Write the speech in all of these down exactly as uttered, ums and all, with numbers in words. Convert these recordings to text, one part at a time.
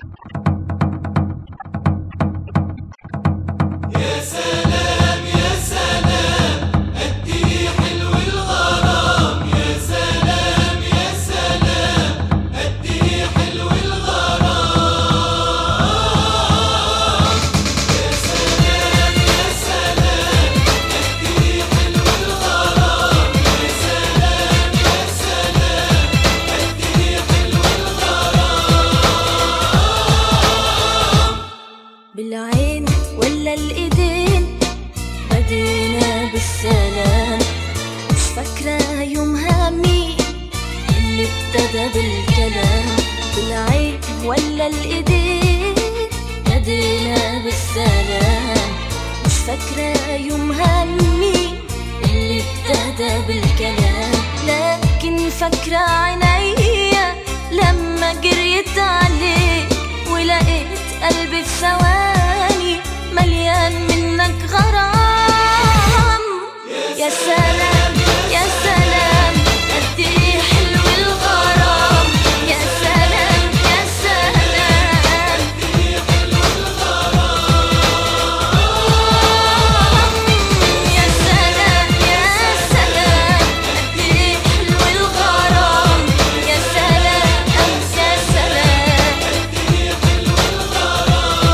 بالعين ولا الإيدين بدينا بالسلام، مش فاكرة يومها مين اللي ابتدى بالكلام. بالعين ولا الإيدين بدينا بالسلام، مش فاكرة يومها مين اللي ابتدى بالكلام. لكن فاكرة عينيا لما جريت عليك ولقيت قلبي في ثواني مليان منك غرام. يا سلام يا سلام قد ايه حلو الغرام. يا سلام يا سلام قد ايه حلو الغرام. يا سلام يا سلام قد ايه حلو الغرام. يا سلام يا سلام قد ايه حلو الغرام.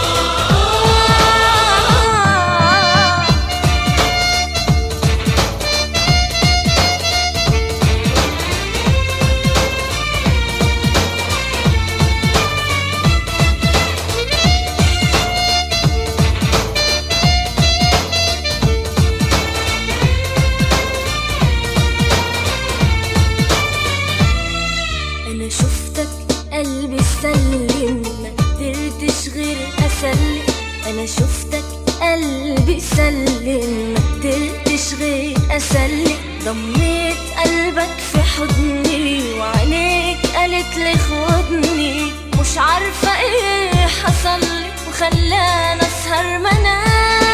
أنا شفتك قلبي سلم ما قدرتش غير أسلم. أنا شفتك قلبي سلم ما قدرتش غير أسلم. ضميت قلبك في حضني وعينيك قالت لي خدني. مش عارفة ايه حصلي وخلاني أسهر منام.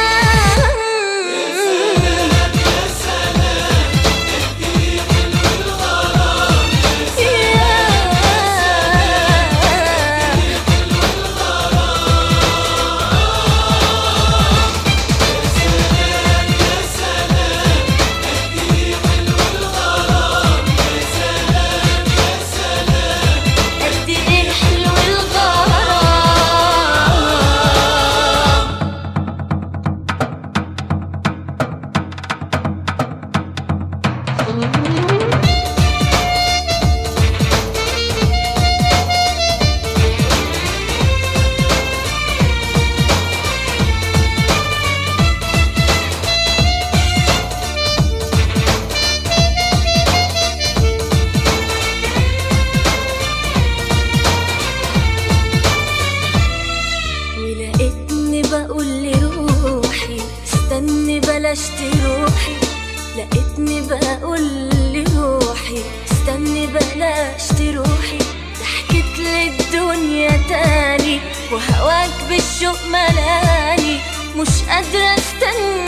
ولقيتني بقول لروحي استني بلاش تروحي. لقيتني بقول لروحي استني بلاش تروحي. ضحكت لي الدنيا تاني وهواك بالشوق ملاني. مش قادرة استنى